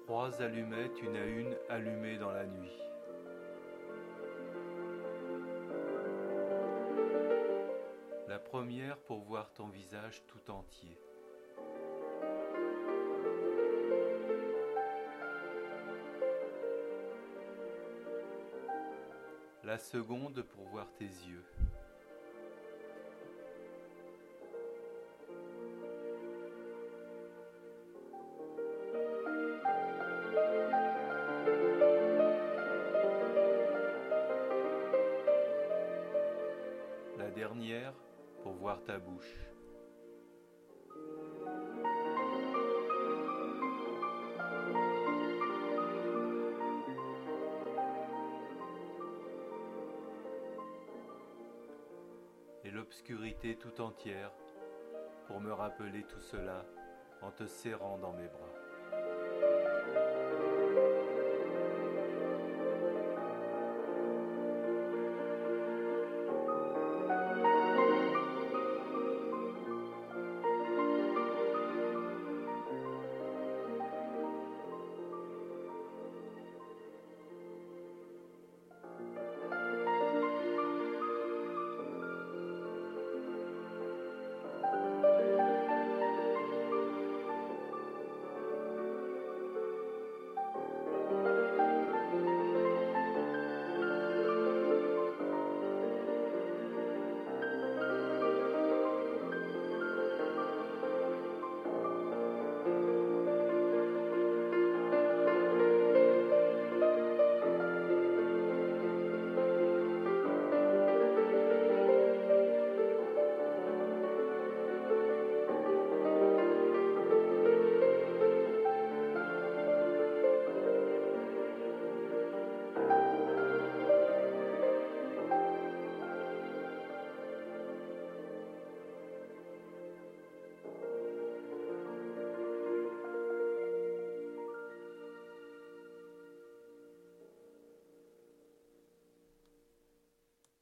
3 allumettes une à une allumées dans la nuit. La première pour voir ton visage tout entier. La seconde pour voir tes yeux. La dernière pour voir ta bouche. Et l'obscurité tout entière pour me rappeler tout cela en te serrant dans mes bras.